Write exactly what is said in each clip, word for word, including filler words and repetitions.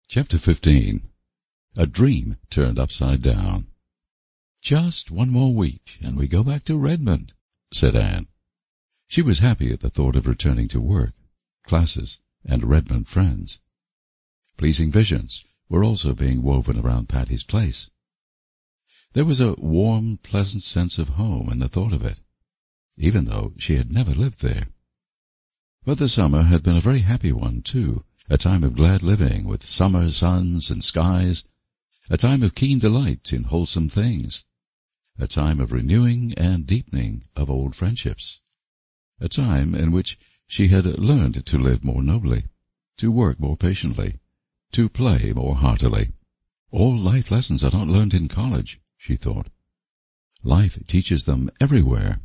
Chapter fifteen. A Dream Turned Upside Down. "Just one more week, and we go back to Redmond," said Anne. She was happy at the thought of returning to work, classes, and Redmond friends. Pleasing visions were also being woven around Patty's Place. There was a warm, pleasant sense of home in the thought of it, even though she had never lived there. But the summer had been a very happy one, too, a time of glad living with summer suns and skies, a time of keen delight in wholesome things, a time of renewing and deepening of old friendships, a time in which she had learned to live more nobly, to work more patiently, to play more heartily. All life lessons are not learned in college, she thought. Life teaches them everywhere.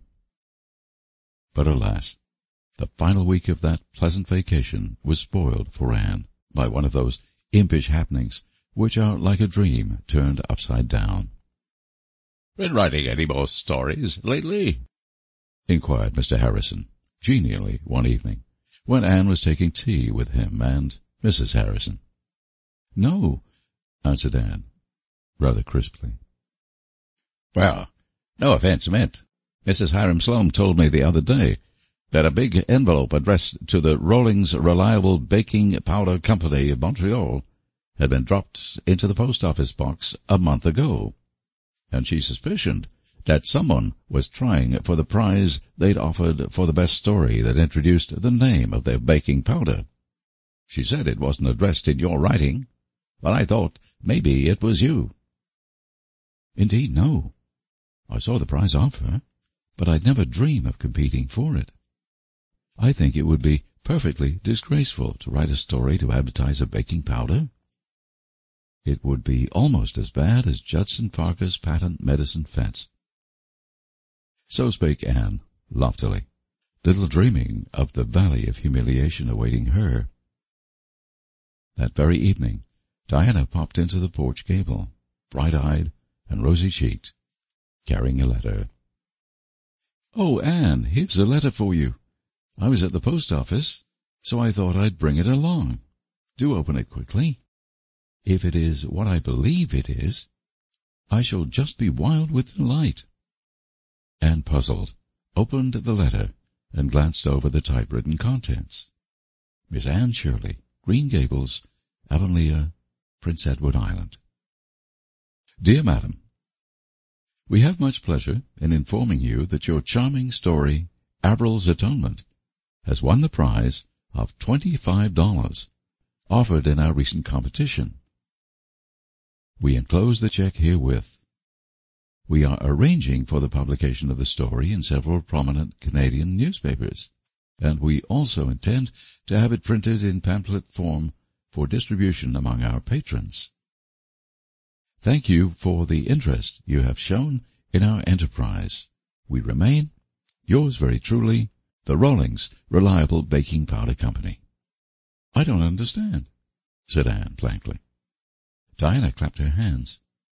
But alas, the final week of that pleasant vacation was spoiled for Anne by one of those impish happenings which are like a dream turned upside down. "Been writing any more stories lately?" inquired Mister Harrison, genially, one evening, when Anne was taking tea with him and Missus Harrison. "No," answered Anne, rather crisply. "Well, no offense meant. Missus Hiram Sloane told me the other day that a big envelope addressed to the Rawlings Reliable Baking Powder Company of Montreal had been dropped into the post-office box a month ago, and she suspicioned that someone was trying for the prize they'd offered for the best story that introduced the name of their baking powder. She said it wasn't addressed in your writing, but I thought maybe it was you." "Indeed, no. I saw the prize offer, but I'd never dream of competing for it. I think it would be perfectly disgraceful to write a story to advertise a baking powder. It would be almost as bad as Judson Parker's patent medicine fence." So spake Anne, loftily, little dreaming of the valley of humiliation awaiting her. That very evening, Diana popped into the porch gable, bright-eyed and rosy-cheeked, carrying a letter. "Oh, Anne, here's a letter for you. I was at the post-office, so I thought I'd bring it along. Do open it quickly. If it is what I believe it is, I shall just be wild with delight." Anne, puzzled, opened the letter and glanced over the typewritten contents. Miss Anne Shirley, Green Gables, Avonlea, Prince Edward Island. "Dear Madam, we have much pleasure in informing you that your charming story, Averil's Atonement, has won the prize of twenty-five dollars, offered in our recent competition. We enclose the check herewith. We are arranging for the publication of the story in several prominent Canadian newspapers, and we also intend to have it printed in pamphlet form for distribution among our patrons. Thank you for the interest you have shown in our enterprise. We remain, yours very truly, the Rawlings Reliable Baking Powder Company." "I don't understand," said Anne blankly. Diana clapped her hands.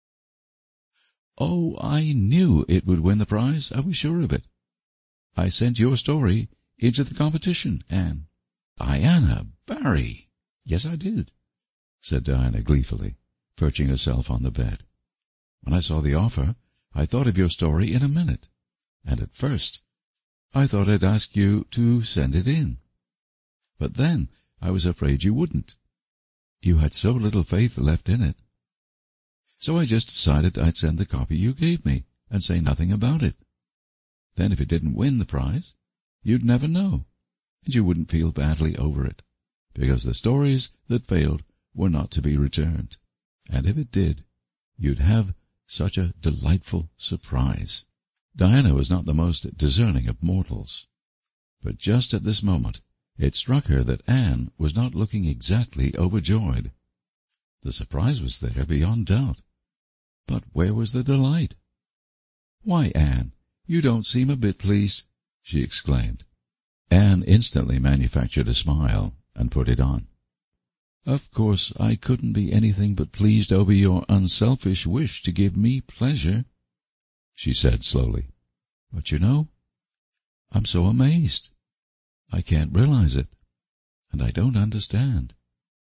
"Oh, I knew it would win the prize. I was sure of it. I sent your story into the competition, Anne." "Diana Barry!" "Yes, I did," said Diana gleefully, perching herself on the bed. "When I saw the offer, I thought of your story in a minute, and at first I thought I'd ask you to send it in. But then I was afraid you wouldn't. You had so little faith left in it. So I just decided I'd send the copy you gave me and say nothing about it. Then if it didn't win the prize, you'd never know, and you wouldn't feel badly over it, because the stories that failed were not to be returned. And if it did, you'd have such a delightful surprise." Diana was not the most discerning of mortals, but just at this moment it struck her that Anne was not looking exactly overjoyed. The surprise was there beyond doubt, but where was the delight? "Why, Anne, you don't seem a bit pleased," she exclaimed. Anne instantly manufactured a smile and put it on. "Of course I couldn't be anything but pleased over your unselfish wish to give me pleasure," she said slowly. "But you know, I'm so amazed. I can't realize it, and I don't understand.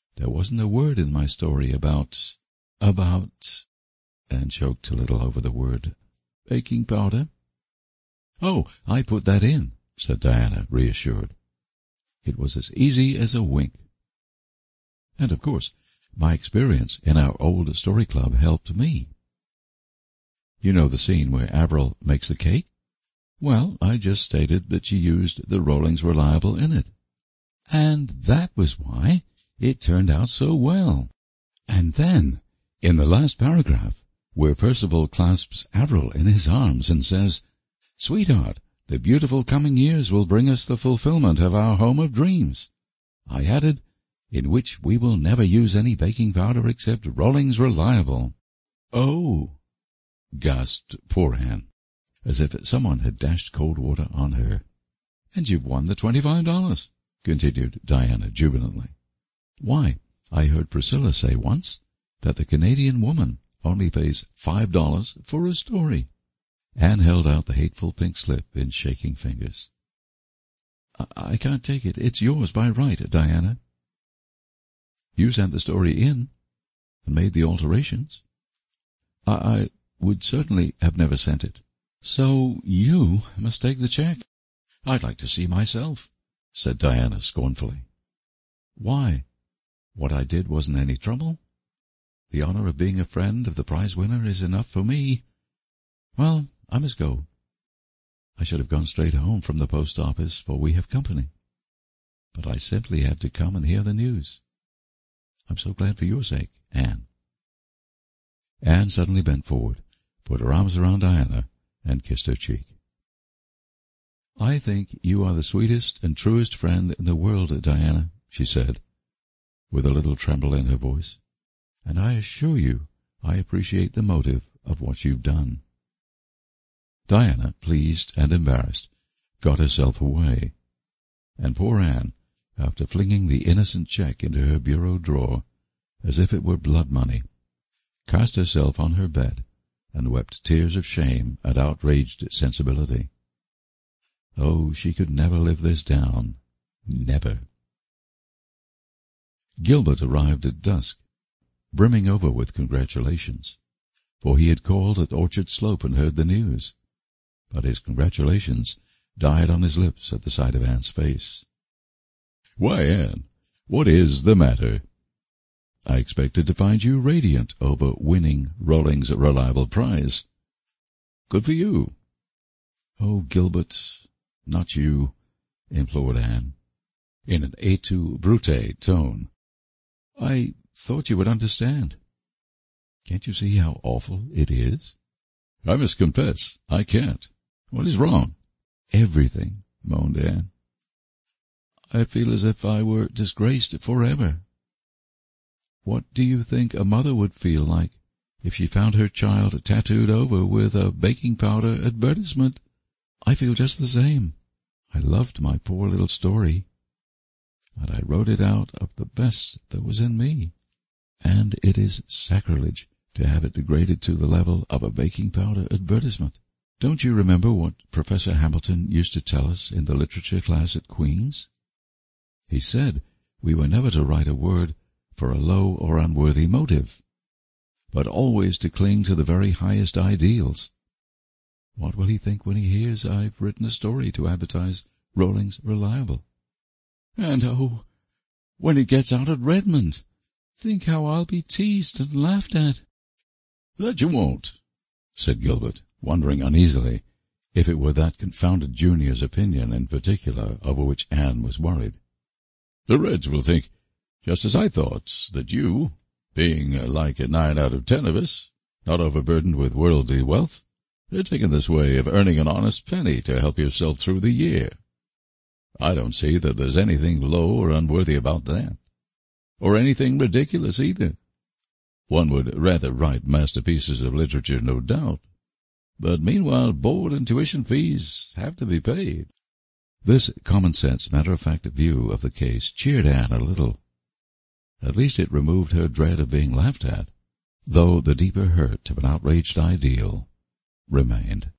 There wasn't a word in my story about, about, and choked a little over the word, baking powder. Oh, I put that in, said Diana, reassured. It was as easy as a wink. And, of course, my experience in our old story club helped me. You know the scene where Avril makes the cake? Well, I just stated that she used the Rollings Reliable in it. And that was why it turned out so well. And then, in the last paragraph, where Percival clasps Avril in his arms and says, "Sweetheart, the beautiful coming years will bring us the fulfillment of our home of dreams," I added, "in which we will never use any baking powder except Rollings Reliable." "Oh," gasped poor Anne, as if someone had dashed cold water on her. "And you've won the twenty-five dollars, continued Diana jubilantly. "Why, I heard Priscilla say once that the Canadian woman only pays five dollars for a story." Anne held out the hateful pink slip in shaking fingers. I, I can't take it. It's yours by right, Diana." "You sent the story in and made the alterations." I, I would certainly have never sent it." "So you must take the check." "I'd like to see myself," said Diana scornfully. "Why? What I did wasn't any trouble. The honor of being a friend of the prize winner is enough for me. Well, I must go. I should have gone straight home from the post office, for we have company. But I simply had to come and hear the news. I'm so glad for your sake, Anne." Anne suddenly bent forward, put her arms around Diana, and kissed her cheek. "I think you are the sweetest and truest friend in the world, Diana," she said, with a little tremble in her voice, "and I assure you I appreciate the motive of what you've done." Diana, pleased and embarrassed, got herself away, and poor Anne, after flinging the innocent check into her bureau drawer, as if it were blood money, cast herself on her bed and wept tears of shame and outraged sensibility. Oh, she could never live this down. Never. Gilbert arrived at dusk, brimming over with congratulations, for he had called at Orchard Slope and heard the news. But his congratulations died on his lips at the sight of Anne's face. "Why, Anne, what is the matter?" "I expected to find you radiant over winning Rollings Reliable prize." "Good for you." "Oh, Gilbert, not you," implored Anne, in an et tu, Brute tone. "I thought you would understand. Can't you see how awful it is?" "I must confess, I can't. What is wrong?" "Everything," moaned Anne. "I feel as if I were disgraced forever. What do you think a mother would feel like if she found her child tattooed over with a baking powder advertisement? I feel just the same. I loved my poor little story, and I wrote it out of the best that was in me, and it is sacrilege to have it degraded to the level of a baking powder advertisement. Don't you remember what Professor Hamilton used to tell us in the literature class at Queen's? He said we were never to write a word for a low or unworthy motive, but always to cling to the very highest ideals. What will he think when he hears I've written a story to advertise Rollings Reliable? And, oh, when it gets out at Redmond, think how I'll be teased and laughed at." "That you won't," said Gilbert, wondering uneasily if it were that confounded junior's opinion in particular over which Anne was worried. "The Reds will think, just as I thought, that you, being like nine out of ten of us, not overburdened with worldly wealth, had taken this way of earning an honest penny to help yourself through the year. I don't see that there's anything low or unworthy about that, or anything ridiculous either. One would rather write masterpieces of literature, no doubt, but meanwhile board and tuition fees have to be paid." This common-sense, matter-of-fact view of the case cheered Anne a little. At least it removed her dread of being laughed at, though the deeper hurt of an outraged ideal remained.